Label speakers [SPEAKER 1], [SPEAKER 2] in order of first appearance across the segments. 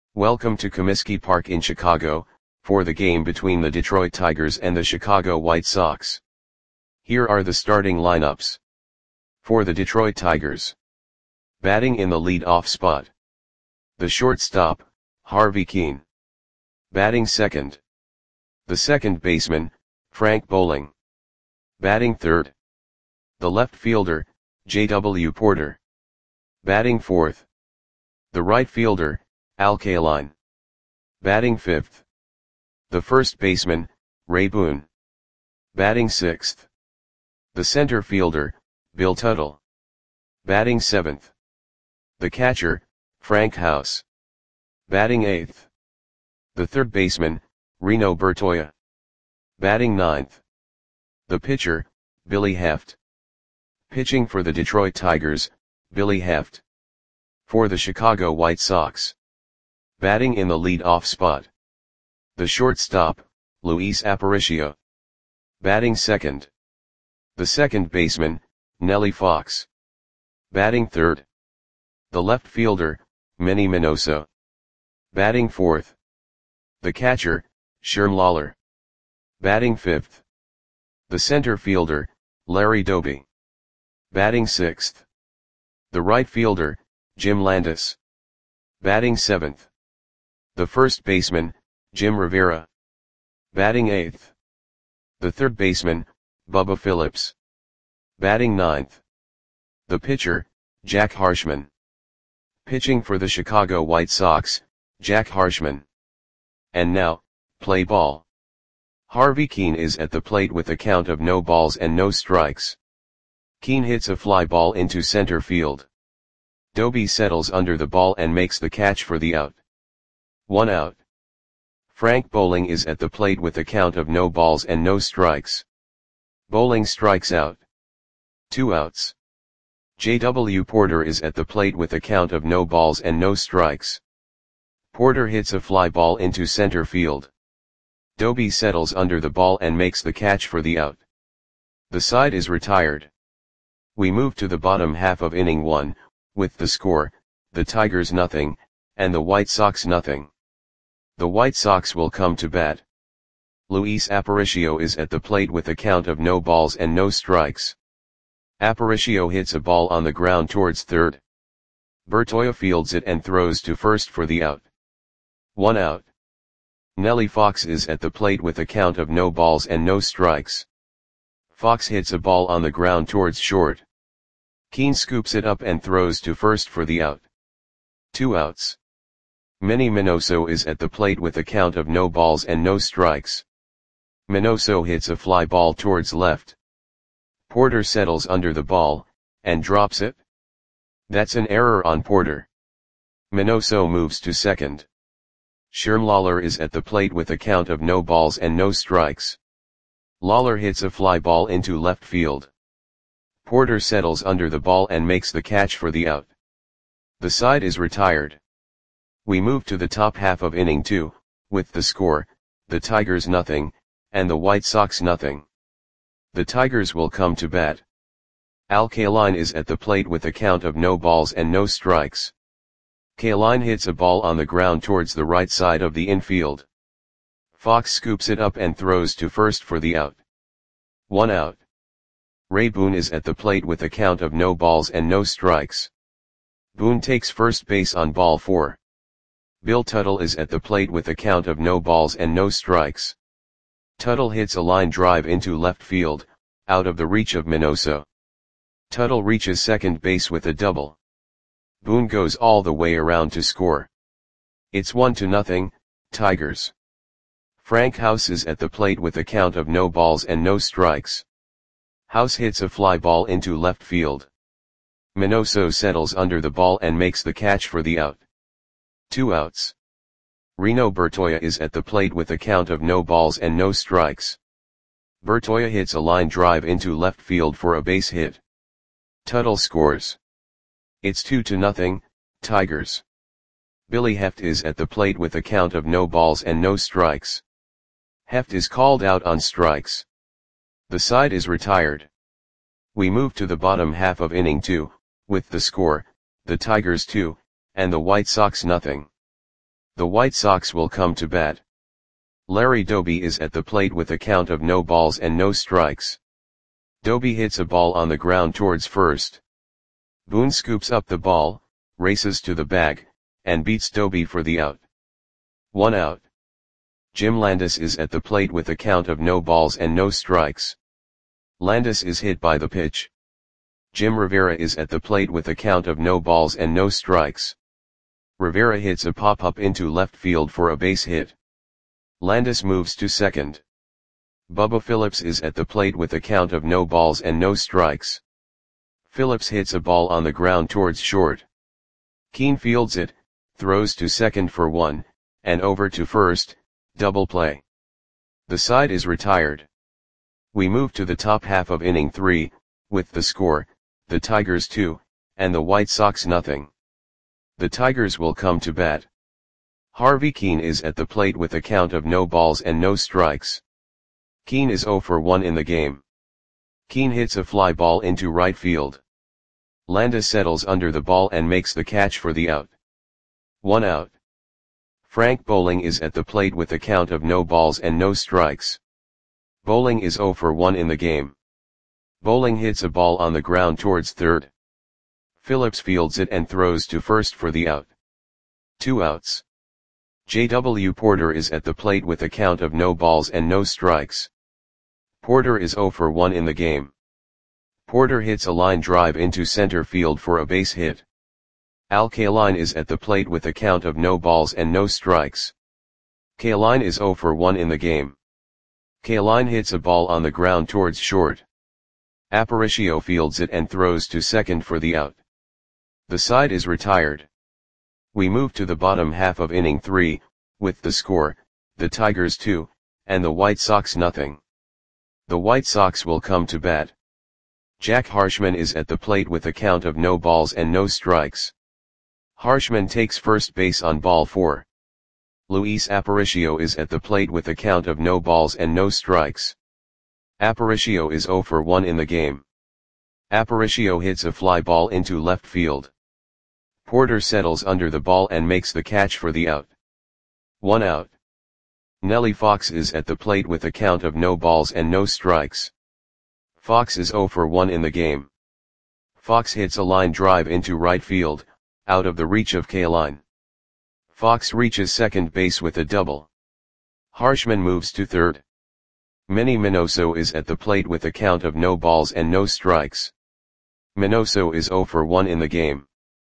[SPEAKER 1] Welcome to Comiskey Park in Chicago, for the game between the Detroit Tigers and the Chicago White Sox. Here are the starting lineups. For the Detroit Tigers. Batting in the lead-off spot. The shortstop, Harvey Kuenn. Batting second. The second baseman, Frank Boling. Batting third. The left fielder, J.W. Porter. Batting fourth. The right fielder, Al Kaline. Batting fifth. The first baseman, Ray Boone. Batting sixth. The center fielder, Bill Tuttle. Batting seventh. The catcher, Frank House. Batting eighth. The third baseman, Reno Bertoia. Batting ninth. The pitcher, Billy Heft. Pitching for the Detroit Tigers, Billy Heft. For the Chicago White Sox. Batting in the lead-off spot. The shortstop, Luis Aparicio. Batting second. The second baseman, Nellie Fox. Batting third. The left fielder, Manny Minoso. Batting fourth. The catcher, Sherm Lawler. Batting fifth. The center fielder, Larry Doby. Batting sixth. The right fielder, Jim Landis. Batting seventh. The first baseman, Jim Rivera. Batting eighth. The third baseman, Bubba Phillips. Batting ninth. The pitcher, Jack Harshman. Pitching for the Chicago White Sox, Jack Harshman. And now, play ball. Harvey Kuenn is at the plate with a count of no balls and no strikes. Kuenn hits a fly ball into center field. Doby settles under the ball and makes the catch for the out. 1 out. Frank Boling is at the plate with a count of no balls and no strikes. Boling strikes out. 2 outs. J.W. Porter is at the plate with a count of no balls and no strikes. Porter hits a fly ball into center field. Doby settles under the ball and makes the catch for the out. The side is retired. We move to the bottom half of inning 1, with the score, the Tigers nothing, and the White Sox nothing. The White Sox will come to bat. Luis Aparicio is at the plate with a count of no balls and no strikes. Aparicio hits a ball on the ground towards third. Bertoia fields it and throws to first for the out. 1 out. Nellie Fox is at the plate with a count of no balls and no strikes. Fox hits a ball on the ground towards short. Kuenn scoops it up and throws to first for the out. 2 outs. Manny Minoso is at the plate with a count of no balls and no strikes. Minoso hits a fly ball towards left. Porter settles under the ball, and drops it. That's an error on Porter. Minoso moves to second. Sherm Lawler is at the plate with a count of no balls and no strikes. Lawler hits a fly ball into left field. Porter settles under the ball and makes the catch for the out. The side is retired. We move to the top half of inning 2, with the score, the Tigers nothing, and the White Sox nothing. The Tigers will come to bat. Al Kaline is at the plate with a count of no balls and no strikes. Kaline hits a ball on the ground towards the right side of the infield. Fox scoops it up and throws to first for the out. 1 out. Ray Boone is at the plate with a count of no balls and no strikes. Boone takes first base on ball 4. Bill Tuttle is at the plate with a count of no balls and no strikes. Tuttle hits a line drive into left field, out of the reach of Minoso. Tuttle reaches second base with a double. Boone goes all the way around to score. It's 1-0, Tigers. Frank House is at the plate with a count of no balls and no strikes. House hits a fly ball into left field. Minoso settles under the ball and makes the catch for the out. 2 outs. Reno Bertoia is at the plate with a count of no balls and no strikes. Bertoia hits a line drive into left field for a base hit. Tuttle scores. It's 2-0, Tigers. Billy Heft is at the plate with a count of no balls and no strikes. Heft is called out on strikes. The side is retired. We move to the bottom half of inning 2, with the score, the Tigers 2, and the White Sox nothing. The White Sox will come to bat. Larry Doby is at the plate with a count of no balls and no strikes. Doby hits a ball on the ground towards first. Boone scoops up the ball, races to the bag, and beats Doby for the out. 1 out. Jim Landis is at the plate with a count of no balls and no strikes. Landis is hit by the pitch. Jim Rivera is at the plate with a count of no balls and no strikes. Rivera hits a pop-up into left field for a base hit. Landis moves to second. Bubba Phillips is at the plate with a count of no balls and no strikes. Phillips hits a ball on the ground towards short. Keane fields it, throws to second for 1, and over to first, double play. The side is retired. We move to the top half of inning 3, with the score, the Tigers 2, and the White Sox nothing. The Tigers will come to bat. Harvey Keane is at the plate with a count of no balls and no strikes. Keane is 0 for 1 in the game. Keane hits a fly ball into right field. Landis settles under the ball and makes the catch for the out. 1 out. Frank Bowling is at the plate with a count of no balls and no strikes. Bowling is 0 for 1 in the game. Bowling hits a ball on the ground towards third. Phillips fields it and throws to first for the out. 2 outs. J.W. Porter is at the plate with a count of no balls and no strikes. Porter is 0 for 1 in the game. Porter hits a line drive into center field for a base hit. Al Kaline is at the plate with a count of no balls and no strikes. Kaline is 0 for 1 in the game. Kaline hits a ball on the ground towards short. Aparicio fields it and throws to second for the out. The side is retired. We move to the bottom half of inning 3, with the score, the Tigers 2, and the White Sox nothing. The White Sox will come to bat. Jack Harshman is at the plate with a count of no balls and no strikes. Harshman takes first base on ball 4. Luis Aparicio is at the plate with a count of no balls and no strikes. Aparicio is 0 for 1 in the game. Aparicio hits a fly ball into left field. Porter settles under the ball and makes the catch for the out. 1 out. Nellie Fox is at the plate with a count of no balls and no strikes. Fox is 0 for 1 in the game. Fox hits a line drive into right field, out of the reach of Kaline. Fox reaches second base with a double. Harshman moves to third. Manny Minoso is at the plate with a count of no balls and no strikes. Minoso is 0 for 1 in the game.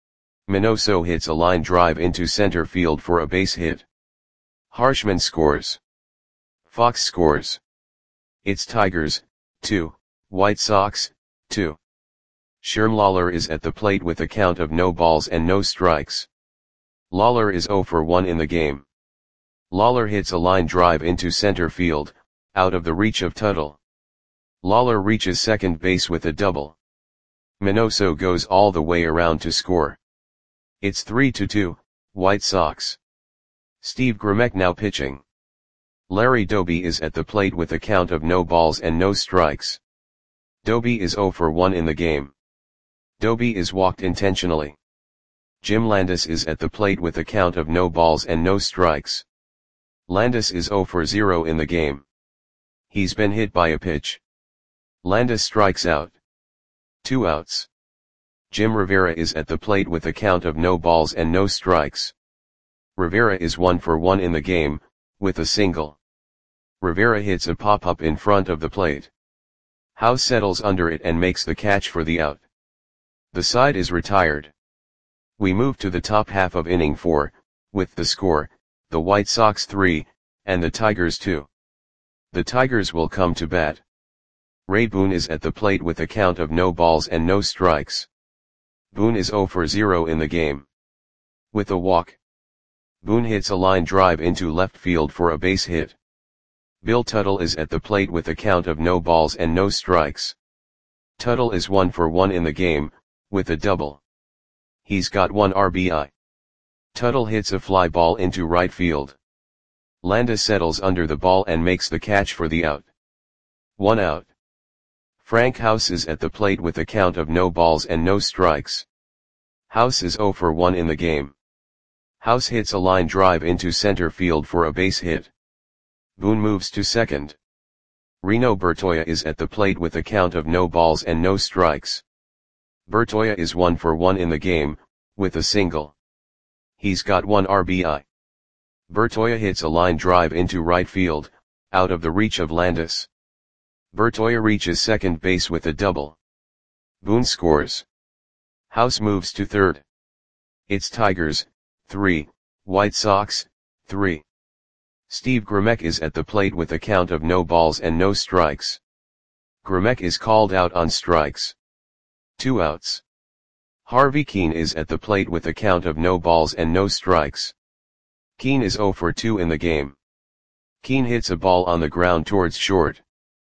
[SPEAKER 1] Minoso hits a line drive into center field for a base hit. Harshman scores. Fox scores. It's Tigers, 2, White Sox, 2. Sherm Lawler is at the plate with a count of no balls and no strikes. Lawler is 0 for 1 in the game. Lawler hits a line drive into center field, out of the reach of Tuttle. Lawler reaches second base with a double. Minoso goes all the way around to score. It's 3-2, White Sox. Steve Grimek now pitching. Larry Doby is at the plate with a count of no balls and no strikes. Doby is 0 for 1 in the game. Doby is walked intentionally. Jim Landis is at the plate with a count of no balls and no strikes. Landis is 0 for 0 in the game. He's been hit by a pitch. Landis strikes out. 2 outs. Jim Rivera is at the plate with a count of no balls and no strikes. Rivera is 1 for 1 in the game, with a single. Rivera hits a pop-up in front of the plate. House settles under it and makes the catch for the out. The side is retired. We move to the top half of inning 4, with the score, the White Sox 3, and the Tigers 2. The Tigers will come to bat. Ray Boone is at the plate with a count of no balls and no strikes. Boone is 0 for 0 in the game. With a walk. Boone hits a line drive into left field for a base hit. Bill Tuttle is at the plate with a count of no balls and no strikes. Tuttle is 1 for 1 in the game, with a double. He's got 1 RBI. Tuttle hits a fly ball into right field. Landis settles under the ball and makes the catch for the out. 1 out. Frank House is at the plate with a count of no balls and no strikes. House is 0 for 1 in the game. House hits a line drive into center field for a base hit. Boone moves to second. Reno Bertoia is at the plate with a count of no balls and no strikes. Bertoia is 1 for 1 in the game, with a single. He's got 1 RBI. Bertoia hits a line drive into right field, out of the reach of Landis. Bertoia reaches second base with a double. Boone scores. House moves to third. It's Tigers, 3, White Sox, 3. Steve Gromec is at the plate with a count of no balls and no strikes. Gromec is called out on strikes. 2 outs. Harvey Keene is at the plate with a count of no balls and no strikes. Keene is 0 for 2 in the game. Keene hits a ball on the ground towards short.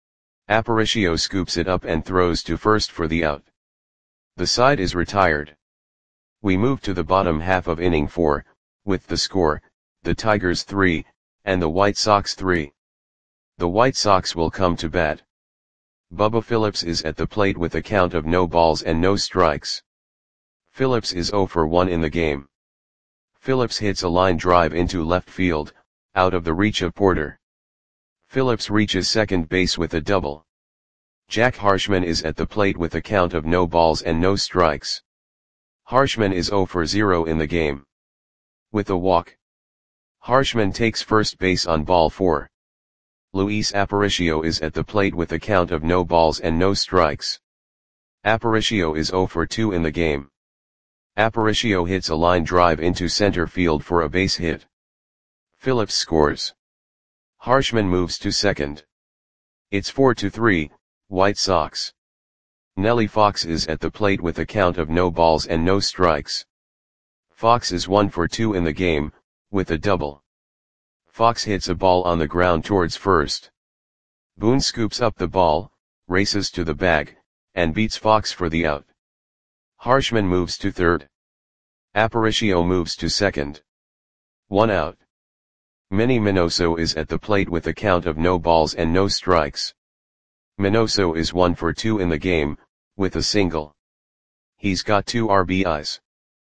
[SPEAKER 1] Aparicio scoops it up and throws to first for the out. The side is retired. We move to the bottom half of inning 4, with the score, the Tigers 3, and the White Sox 3. The White Sox will come to bat. Bubba Phillips is at the plate with a count of no balls and no strikes. Phillips is 0 for 1 in the game. Phillips hits a line drive into left field, out of the reach of Porter. Phillips reaches second base with a double. Jack Harshman is at the plate with a count of no balls and no strikes. Harshman is 0 for 0 in the game. With a walk. Harshman takes first base on ball 4. Luis Aparicio is at the plate with a count of no balls and no strikes. Aparicio is 0 for 2 in the game. Aparicio hits a line drive into center field for a base hit. Phillips scores. Harshman moves to second. It's 4-3, White Sox. Nellie Fox is at the plate with a count of no balls and no strikes. Fox is 1 for 2 in the game, with a double. Fox hits a ball on the ground towards first. Boone scoops up the ball, races to the bag, and beats Fox for the out. Harshman moves to third. Aparicio moves to second. 1 out. Manny Minoso is at the plate with a count of no balls and no strikes. Minoso is 1 for 2 in the game, with a single. He's got 2 RBIs.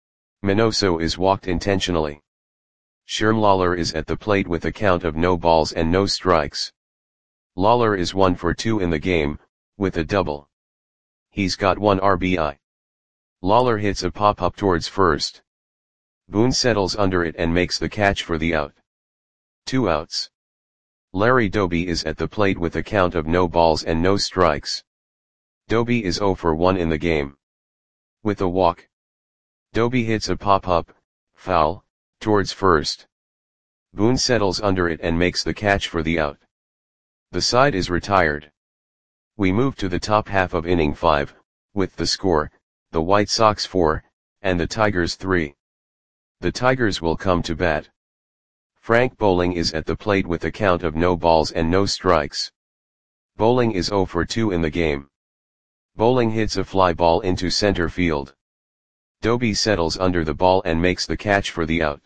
[SPEAKER 1] Minoso is walked intentionally. Sherm Lawler is at the plate with a count of no balls and no strikes. Lawler is 1 for 2 in the game, with a double. He's got 1 RBI. Lawler hits a pop-up towards first. Boone settles under it and makes the catch for the out. 2 outs. Larry Doby is at the plate with a count of no balls and no strikes. Doby is 0 for 1 in the game. With a walk. Doby hits a pop-up, foul, towards first. Boone settles under it and makes the catch for the out. The side is retired. We move to the top half of inning 5, with the score, the White Sox 4, and the Tigers 3. The Tigers will come to bat. Frank Bowling is at the plate with a count of no balls and no strikes. Bowling is 0 for 2 in the game. Bowling hits a fly ball into center field. Doby settles under the ball and makes the catch for the out.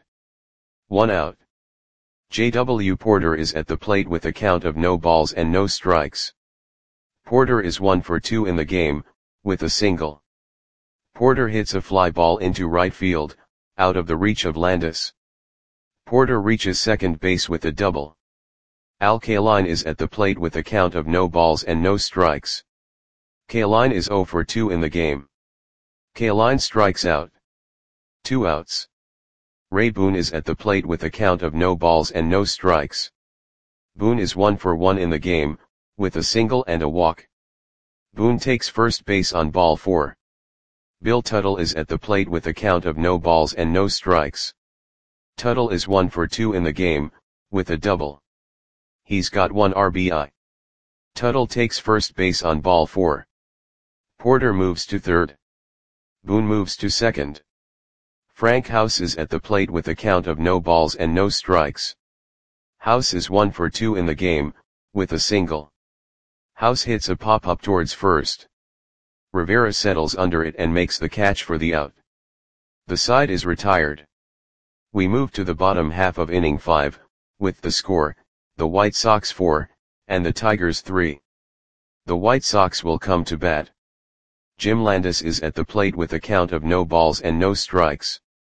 [SPEAKER 1] 1 out. J.W. Porter is at the plate with a count of no balls and no strikes. Porter is 1 for 2 in the game, with a single. Porter hits a fly ball into right field, out of the reach of Landis. Porter reaches second base with a double. Al Kaline is at the plate with a count of no balls and no strikes. Kaline is 0 for 2 in the game. Kaline strikes out. 2 outs. Ray Boone is at the plate with a count of no balls and no strikes. Boone is 1 for 1 in the game, with a single and a walk. Boone takes first base on ball 4. Bill Tuttle is at the plate with a count of no balls and no strikes. Tuttle is 1 for 2 in the game, with a double. He's got 1 RBI. Tuttle takes first base on ball 4. Porter moves to third. Boone moves to second. Frank House is at the plate with a count of no balls and no strikes. House is 1 for 2 in the game, with a single. House hits a pop-up towards first. Rivera settles under it and makes the catch for the out. The side is retired. We move to the bottom half of inning 5, with the score, the White Sox 4, and the Tigers 3. The White Sox will come to bat. Jim Landis is at the plate with a count of no balls and no strikes.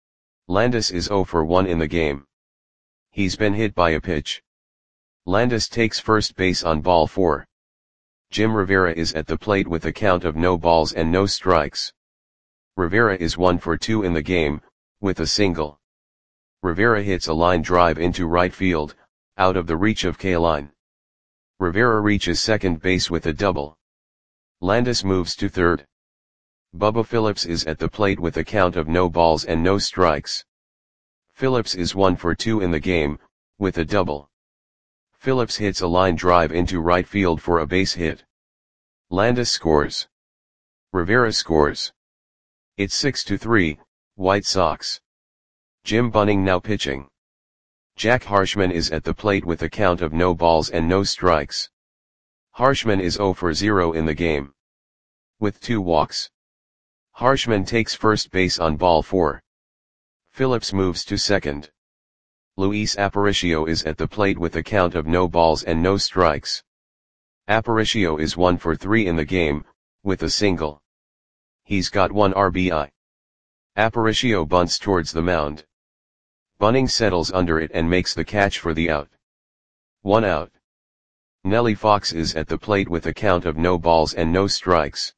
[SPEAKER 1] Landis is 0 for 1 in the game. He's been hit by a pitch. Landis takes first base on ball 4. Jim Rivera is at the plate with a count of no balls and no strikes. Rivera is 1 for 2 in the game, with a single. Rivera hits a line drive into right field, out of the reach of Kaline. Rivera reaches second base with a double. Landis moves to third. Bubba Phillips is at the plate with a count of no balls and no strikes. Phillips is 1 for 2 in the game, with a double. Phillips hits a line drive into right field for a base hit. Landis scores. Rivera scores. It's 6-3, White Sox. Jim Bunning now pitching. Jack Harshman is at the plate with a count of no balls and no strikes. Harshman is 0 for 0 in the game. With 2 walks. Harshman takes first base on ball 4. Phillips moves to second. Luis Aparicio is at the plate with a count of no balls and no strikes. Aparicio is 1 for 3 in the game, with a single. He's got 1 RBI. Aparicio bunts towards the mound. Bunning settles under it and makes the catch for the out. 1 out. Nellie Fox is at the plate with a count of no balls and no strikes.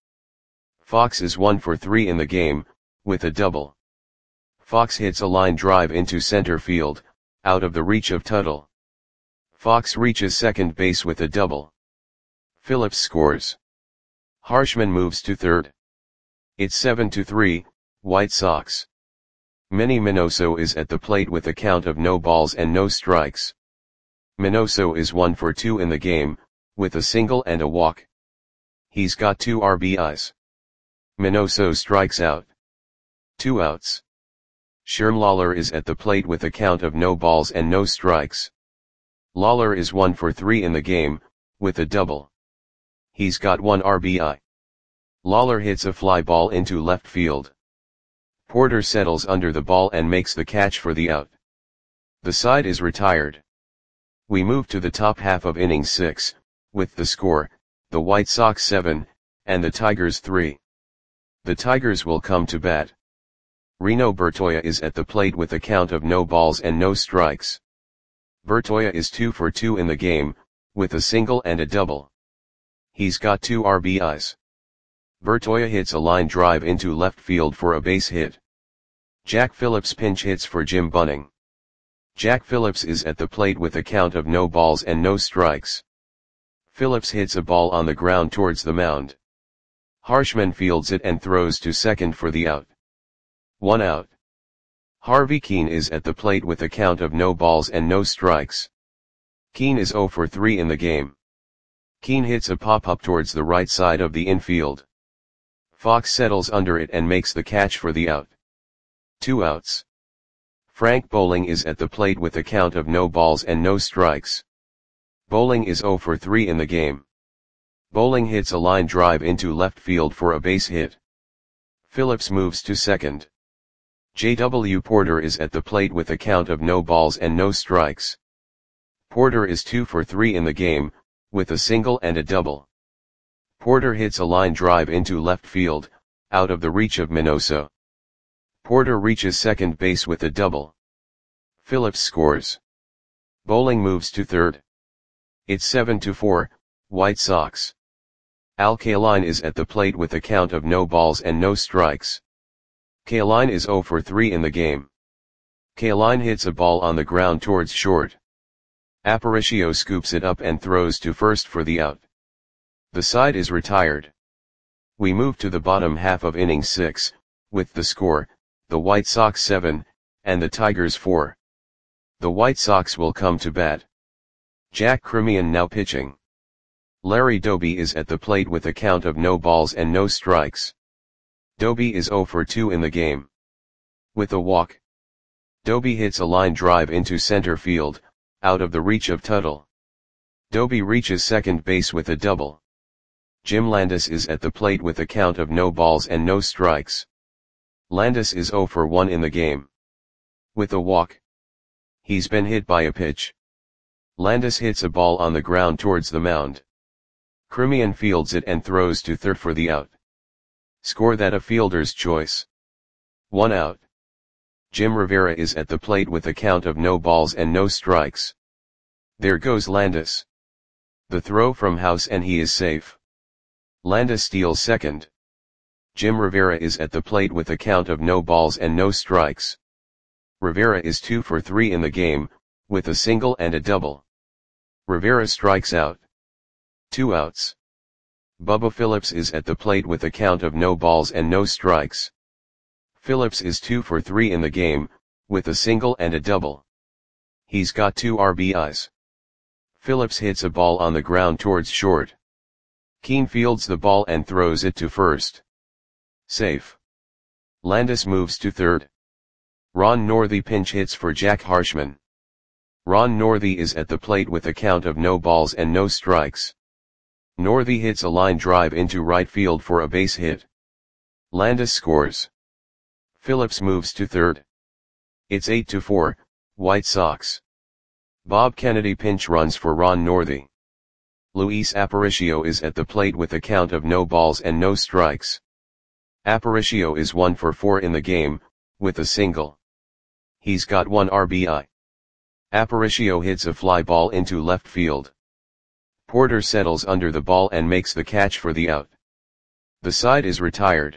[SPEAKER 1] Fox is 1 for 3 in the game, with a double. Fox hits a line drive into center field, out of the reach of Tuttle. Fox reaches second base with a double. Phillips scores. Harshman moves to third. It's 7-3, White Sox. Manny Minoso is at the plate with a count of no balls and no strikes. Minoso is 1 for 2 in the game, with a single and a walk. He's got 2 RBIs. Minoso strikes out. 2 outs. Sherm Lawler is at the plate with a count of no balls and no strikes. Lawler is 1 for 3 in the game, with a double. He's got 1 RBI. Lawler hits a fly ball into left field. Porter settles under the ball and makes the catch for the out. The side is retired. We move to the top half of inning 6, with the score, the White Sox 7, and the Tigers 3. The Tigers will come to bat. Reno Bertoia is at the plate with a count of no balls and no strikes. Bertoia is 2 for 2 in the game, with a single and a double. He's got 2 RBIs. Bertoia hits a line drive into left field for a base hit. Jack Phillips pinch hits for Jim Bunning. Jack Phillips is at the plate with a count of no balls and no strikes. Phillips hits a ball on the ground towards the mound. Harshman fields it and throws to second for the out. 1 out. Harvey Keene is at the plate with a count of no balls and no strikes. Keene is 0 for 3 in the game. Keene hits a pop-up towards the right side of the infield. Fox settles under it and makes the catch for the out. 2 outs. Frank Bowling is at the plate with a count of no balls and no strikes. Bowling is 0 for 3 in the game. Bowling hits a line drive into left field for a base hit. Phillips moves to second. J.W. Porter is at the plate with a count of no balls and no strikes. Porter is 2 for 3 in the game, with a single and a double. Porter hits a line drive into left field, out of the reach of Minoso. Porter reaches second base with a double. Phillips scores. Bowling moves to third. It's 7-4, White Sox. Al Kaline is at the plate with a count of no balls and no strikes. Kaline is 0 for 3 in the game. Kaline hits a ball on the ground towards short. Aparicio scoops it up and throws to first for the out. The side is retired. We move to the bottom half of inning 6, with the score, the White Sox 7, and the Tigers 4. The White Sox will come to bat. Jack Cremian now pitching. Larry Doby is at the plate with a count of no balls and no strikes. Doby is 0 for 2 in the game. With a walk. Doby hits a line drive into center field, out of the reach of Tuttle. Doby reaches second base with a double. Jim Landis is at the plate with a count of no balls and no strikes. Landis is 0 for 1 in the game. With a walk. He's been hit by a pitch. Landis hits a ball on the ground towards the mound. Cremian fields it and throws to third for the out. Score that a fielder's choice. 1 out. Jim Rivera is at the plate with a count of no balls and no strikes. There goes Landis. The throw from House and he is safe. Landis steals second. Jim Rivera is at the plate with a count of no balls and no strikes. Rivera is 2 for 3 in the game, with a single and a double. Rivera strikes out. 2 outs. Bubba Phillips is at the plate with a count of no balls and no strikes. Phillips is 2 for 3 in the game, with a single and a double. He's got 2 RBIs. Phillips hits a ball on the ground towards short. Keane fields the ball and throws it to first. Safe. Landis moves to third. Ron Northey pinch hits for Jack Harshman. Ron Northey is at the plate with a count of no balls and no strikes. Northey hits a line drive into right field for a base hit. Landis scores. Phillips moves to third. It's 8-4, White Sox. Bob Kennedy pinch runs for Ron Northey. Luis Aparicio is at the plate with a count of no balls and no strikes. Aparicio is 1 for 4 in the game, with a single. He's got 1 RBI. Aparicio hits a fly ball into left field. Porter settles under the ball and makes the catch for the out. The side is retired.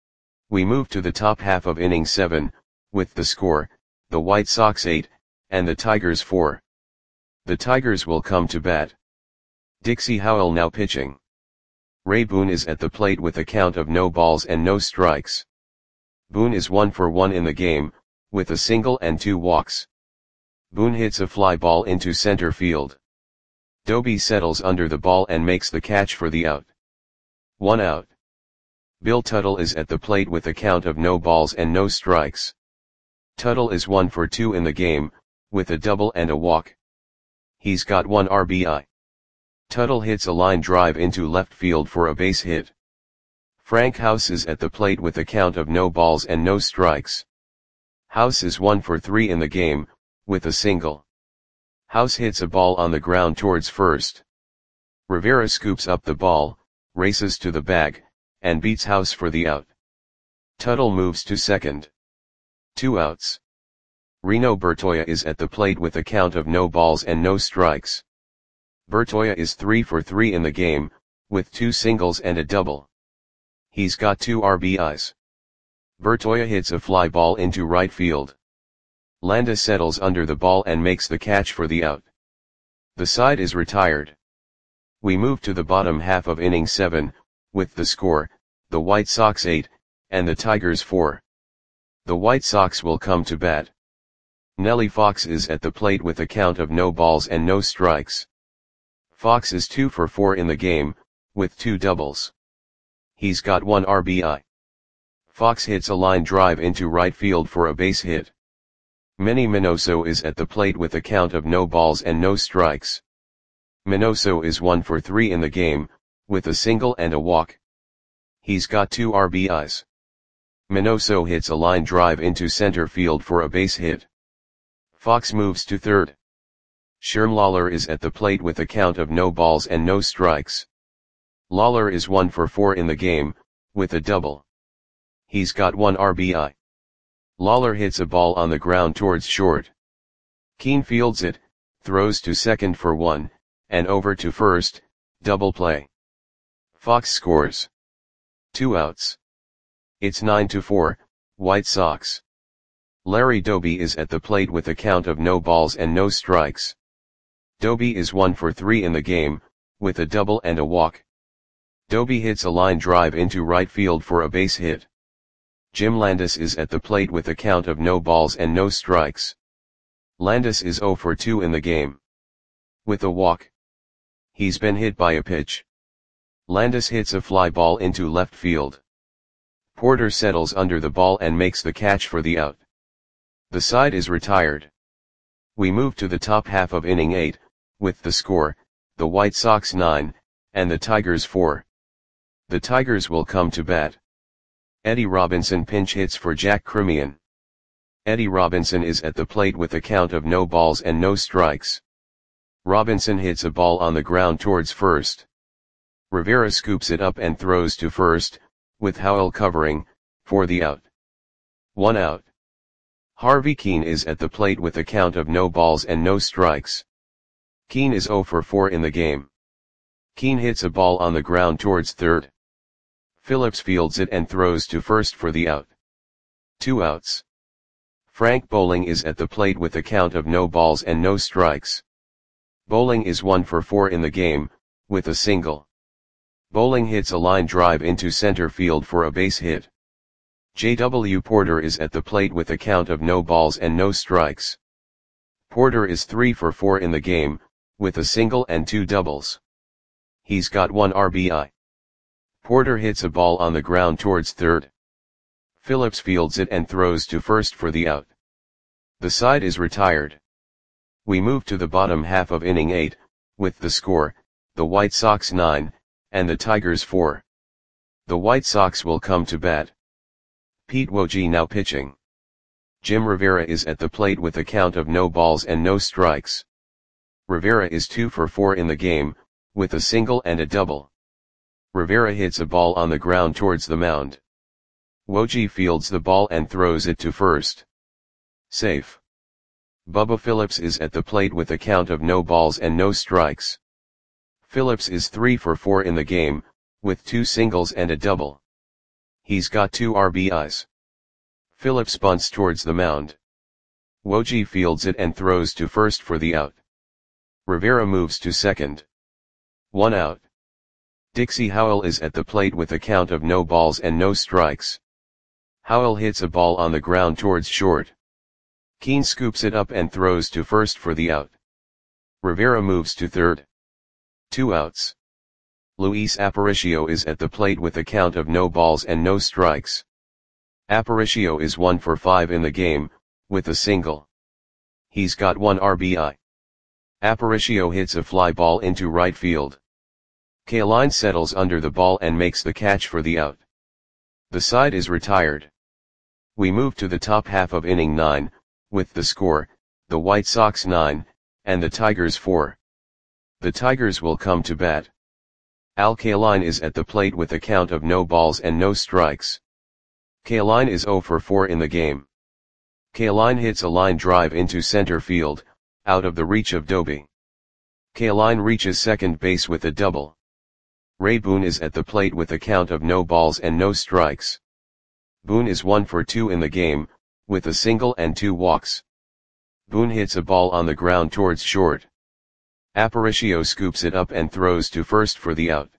[SPEAKER 1] We move to the top half of inning 7, with the score, the White Sox 8, and the Tigers 4. The Tigers will come to bat. Dixie Howell now pitching. Ray Boone is at the plate with a count of no balls and no strikes. Boone is 1 for 1 in the game, with a single and 2 walks. Boone hits a fly ball into center field. Doby settles under the ball and makes the catch for the out. 1 out. Bill Tuttle is at the plate with a count of no balls and no strikes. Tuttle is 1 for 2 in the game, with a double and a walk. He's got 1 RBI. Tuttle hits a line drive into left field for a base hit. Frank House is at the plate with a count of no balls and no strikes. House is 1 for 3 in the game, with a single. House hits a ball on the ground towards first. Rivera scoops up the ball, races to the bag, and beats House for the out. Tuttle moves to second. 2 outs. Reno Bertoia is at the plate with a count of no balls and no strikes. Bertoia is 3 for 3 in the game, with 2 singles and a double. He's got 2 RBIs. Bertoia hits a fly ball into right field. Landis settles under the ball and makes the catch for the out. The side is retired. We move to the bottom half of inning 7, with the score, the White Sox 8, and the Tigers 4. The White Sox will come to bat. Nellie Fox is at the plate with a count of no balls and no strikes. Fox is 2 for 4 in the game, with 2 doubles. He's got 1 RBI. Fox hits a line drive into right field for a base hit. Manny Minoso is at the plate with a count of no balls and no strikes. Minoso is 1 for 3 in the game, with a single and a walk. He's got 2 RBIs. Minoso hits a line drive into center field for a base hit. Fox moves to third. Sherm Lawler is at the plate with a count of no balls and no strikes. Lawler is 1 for 4 in the game, with a double. He's got 1 RBI. Lawler hits a ball on the ground towards short. Keane fields it, throws to second for 1, and over to first, double play. Fox scores. 2 outs. It's 9-4, White Sox. Larry Doby is at the plate with a count of no balls and no strikes. Doby is 1 for 3 in the game, with a double and a walk. Doby hits a line drive into right field for a base hit. Jim Landis is at the plate with a count of no balls and no strikes. Landis is 0 for 2 in the game. With a walk. He's been hit by a pitch. Landis hits a fly ball into left field. Porter settles under the ball and makes the catch for the out. The side is retired. We move to the top half of inning 8, with the score, the White Sox 9, and the Tigers 4. The Tigers will come to bat. Eddie Robinson pinch hits for Jack Crimean. Eddie Robinson is at the plate with a count of no balls and no strikes. Robinson hits a ball on the ground towards first. Rivera scoops it up and throws to first, with Howell covering, for the out. 1 out. Harvey Kuenn is at the plate with a count of no balls and no strikes. Kuenn is 0 for 4 in the game. Kuenn hits a ball on the ground towards third. Phillips fields it and throws to first for the out. 2 outs. Frank Bowling is at the plate with a count of no balls and no strikes. Bowling is 1 for 4 in the game, with a single. Bowling hits a line drive into center field for a base hit. J.W. Porter is at the plate with a count of no balls and no strikes. Porter is 3 for 4 in the game, with a single and 2 doubles. He's got 1 RBI. Porter hits a ball on the ground towards third. Phillips fields it and throws to first for the out. The side is retired. We move to the bottom half of inning 8, with the score, the White Sox 9, and the Tigers 4. The White Sox will come to bat. Pete Wojcicki now pitching. Jim Rivera is at the plate with a count of no balls and no strikes. Rivera is 2 for 4 in the game, with a single and a double. Rivera hits a ball on the ground towards the mound. Wojcicki fields the ball and throws it to first. Safe. Bubba Phillips is at the plate with a count of no balls and no strikes. Phillips is 3 for 4 in the game, with 2 singles and a double. He's got 2 RBIs. Phillips bunts towards the mound. Wojcicki fields it and throws to first for the out. Rivera moves to second. 1 out. Dixie Howell is at the plate with a count of no balls and no strikes. Howell hits a ball on the ground towards short. Kuenn scoops it up and throws to first for the out. Rivera moves to third. 2 outs. Luis Aparicio is at the plate with a count of no balls and no strikes. Aparicio is 1 for 5 in the game, with a single. He's got 1 RBI. Aparicio hits a fly ball into right field. Kaline settles under the ball and makes the catch for the out. The side is retired. We move to the top half of inning 9, with the score, the White Sox 9, and the Tigers 4. The Tigers will come to bat. Al Kaline is at the plate with a count of no balls and no strikes. Kaline is 0 for 4 in the game. Kaline hits a line drive into center field, out of the reach of Doby. Kaline reaches second base with a double. Ray Boone is at the plate with a count of no balls and no strikes. Boone is 1 for 2 in the game, with a single and 2 walks. Boone hits a ball on the ground towards short. Aparicio scoops it up and throws to first for the out.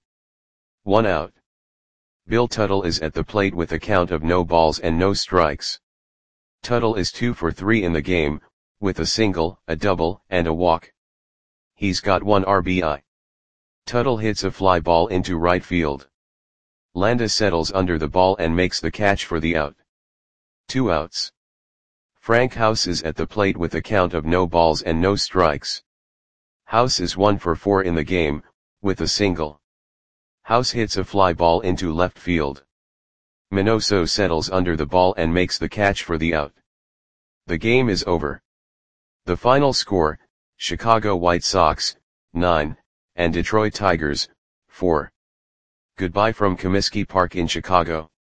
[SPEAKER 1] 1 out. Bill Tuttle is at the plate with a count of no balls and no strikes. Tuttle is 2 for 3 in the game, with a single, a double, and a walk. He's got 1 RBI. Tuttle hits a fly ball into right field. Landa settles under the ball and makes the catch for the out. 2 outs. Frank House is at the plate with a count of no balls and no strikes. House is 1 for 4 in the game, with a single. House hits a fly ball into left field. Minoso settles under the ball and makes the catch for the out. The game is over. The final score, Chicago White Sox, 9, and Detroit Tigers, 4. Goodbye from Comiskey Park in Chicago.